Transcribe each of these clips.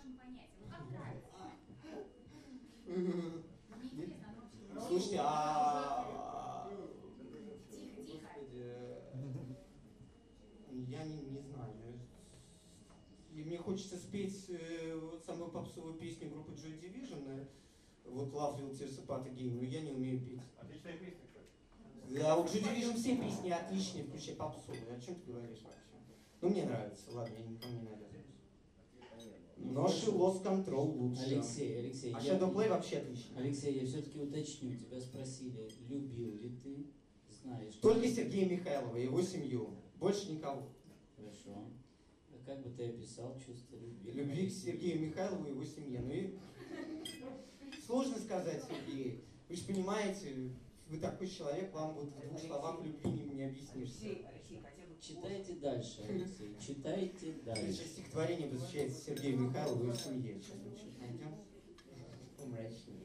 вашим понятиям? Ну как нравится? Мне интересно, оно вообще... Слушайте, Тихо, тихо. Я не знаю. И мне хочется спеть вот самую попсовую песню группы Joy Division, вот Love Will Tear Us Apart Again, но я не умею петь. Отличная песня, кстати. Да, у Joy Division все песни отличные, включая попсовые. О чем ты говоришь вообще? Ну, мне нравится, ладно, я никому не навязываюсь. Но She Lost Control лучше. Алексей, А Shadowplay вообще отлично. Алексей, я все-таки уточню, тебя спросили, любил ли ты, знаешь... Только Сергея Михайлова и его семью, больше никого. Хорошо. А как бы ты описал чувство любви? Любви к Сергею Михайлову и его семье. Ну и сложно сказать, Сергей. Вы же понимаете, вы такой человек, вам вот в двух словах любви не объяснишься. Алексей, хотя бы... Читайте дальше, Алексей, читайте Лучше дальше. стихотворение посвящается Сергею Михайлову и его семье. Сейчас мы что-то найдем. Помрачнее.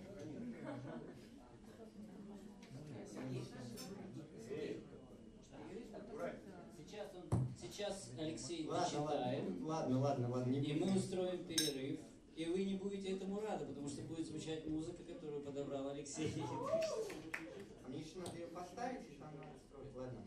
Сейчас Алексей Ладно, дочитает, ладно, не и буду. мы устроим перерыв. И вы не будете этому рады, потому что будет звучать музыка, которую подобрал Алексей. А мне еще надо ее поставить, и там надо строить. Ладно.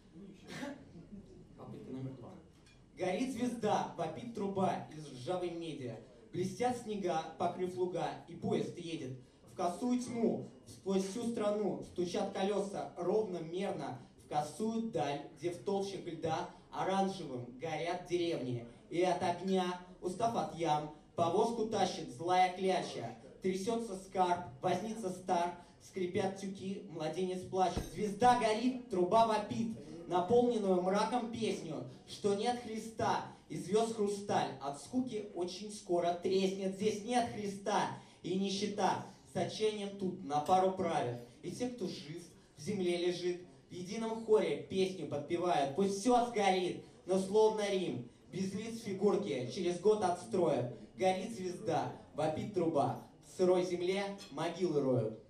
Попытка номер 2. Горит звезда, вопит труба из ржавой меди. Блестят снега, покрыв луга, и поезд едет. В косую тьму, сквозь всю страну, стучат колеса ровно, мерно, в косую даль, где в толщах льда оранжевым горят деревни. И от огня, устав от ям, повозку тащит злая кляча. Трясется скарб, возница стар, скрипят тюки, младенец плачет. Звезда горит, труба вопит, наполненную мраком песню, что нет Христа, и звезд хрусталь. От скуки очень скоро треснет, здесь нет Христа и нищета. С отчаянием тут на пару правят, и те, кто жив, в земле лежит, в едином хоре песню подпевают. Пусть все сгорит, но словно Рим, без лиц фигурки через год отстроят. Горит звезда, вопит труба, в сырой земле могилы роют.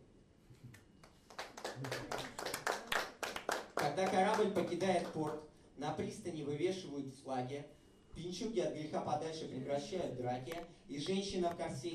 Когда корабль покидает порт, на пристани вывешивают флаги, пинчуги от греха подальше прекращают драки, и женщина в корсете